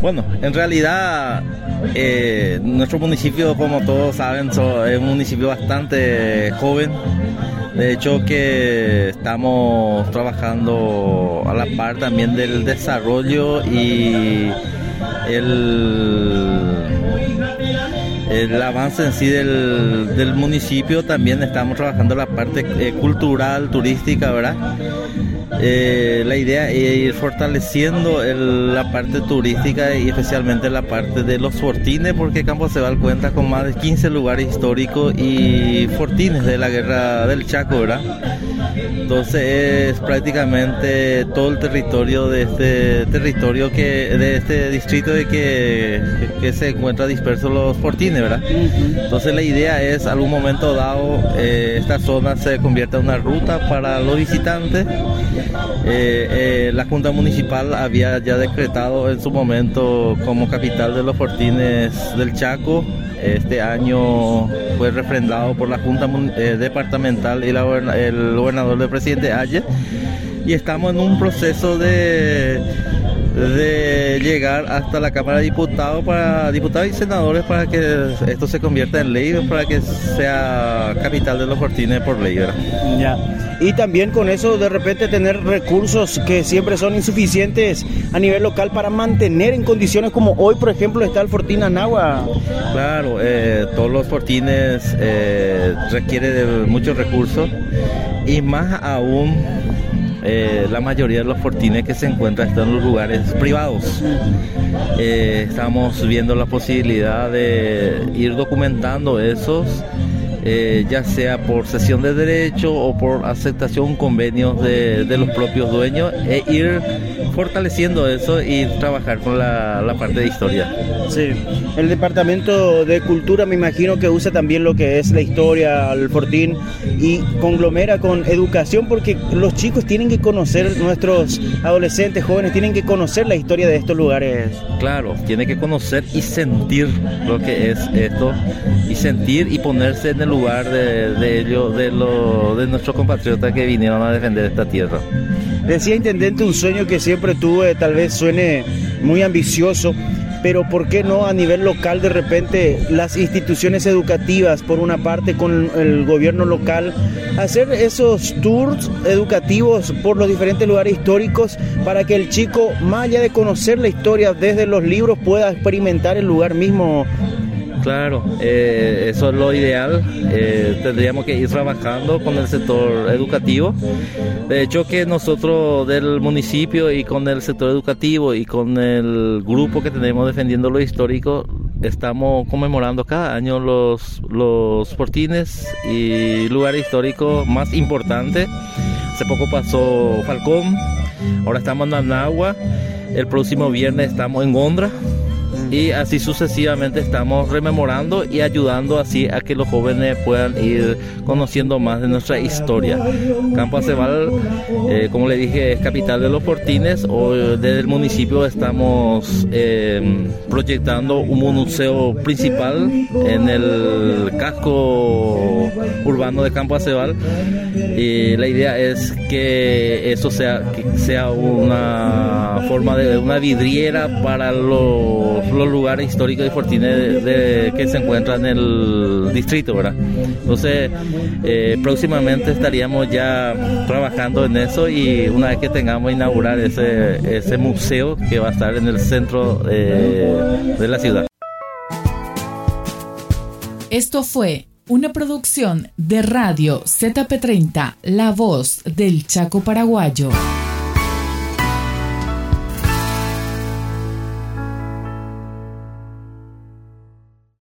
Bueno, en realidad nuestro municipio, como todos saben, es un municipio bastante joven. De hecho que estamos trabajando a la par también del desarrollo y el avance en sí del municipio. También estamos trabajando la parte cultural, turística, ¿verdad? La idea es ir fortaleciendo la parte turística y especialmente la parte de los fortines, porque Campo Ceval cuenta con más de 15 lugares históricos y fortines de la Guerra del Chaco, ¿verdad? Entonces es prácticamente todo el territorio de este distrito de que se encuentra dispersos los fortines, ¿verdad? Entonces la idea es, algún momento dado, esta zona se convierta en una ruta para los visitantes. La Junta Municipal había ya decretado en su momento como capital de los fortines del Chaco. Este año fue refrendado por la Junta Departamental y el gobernador del presidente Ayer, y estamos en un proceso de llegar hasta la Cámara de Diputados y senadores para que esto se convierta en ley, para que sea capital de los fortines por ley, ¿verdad? Ya. Y también con eso de repente tener recursos que siempre son insuficientes a nivel local para mantener en condiciones como hoy, por ejemplo, está el Fortín Anagua. Claro, todos los fortines requieren de muchos recursos, y más aún la mayoría de los fortines que se encuentran están en los lugares privados. Estamos viendo la posibilidad de ir documentando esos, ya sea por cesión de derecho o por aceptación convenios de los propios dueños, e ir fortaleciendo eso y trabajar con la parte de historia. Sí, el Departamento de Cultura me imagino que usa también lo que es la historia, el fortín, y conglomera con educación, porque los chicos tienen que conocer, nuestros adolescentes, jóvenes, tienen que conocer la historia de estos lugares. Claro, tiene que conocer y sentir lo que es esto, y sentir y ponerse en el lugar de ellos, de nuestros compatriotas que vinieron a defender esta tierra. Decía, intendente, un sueño que siempre tuve, tal vez suene muy ambicioso, pero ¿por qué no a nivel local de repente las instituciones educativas, por una parte con el gobierno local, hacer esos tours educativos por los diferentes lugares históricos para que el chico, más allá de conocer la historia desde los libros, pueda experimentar el lugar mismo? Claro, eso es lo ideal. Tendríamos que ir trabajando con el sector educativo. De hecho que nosotros del municipio y con el sector educativo y con el grupo que tenemos defendiendo lo histórico, estamos conmemorando cada año los fortines y lugares históricos más importantes. Hace poco pasó Falcón, ahora estamos en Anagua, el próximo viernes estamos en Gondra. Y así sucesivamente estamos rememorando y ayudando así a que los jóvenes puedan ir conociendo más de nuestra historia. Campo Ceval, como le dije, es capital de los fortines. Hoy desde el municipio estamos proyectando un museo principal en el casco urbano de Campo Ceval. Y la idea es que eso sea una forma de una vidriera para los lugares históricos y fortines que se encuentran en el distrito, ¿verdad? Entonces, próximamente estaríamos ya trabajando en eso, y una vez que tengamos inaugurar ese museo que va a estar en el centro de la ciudad. Esto fue una producción de Radio ZP30, La Voz del Chaco Paraguayo.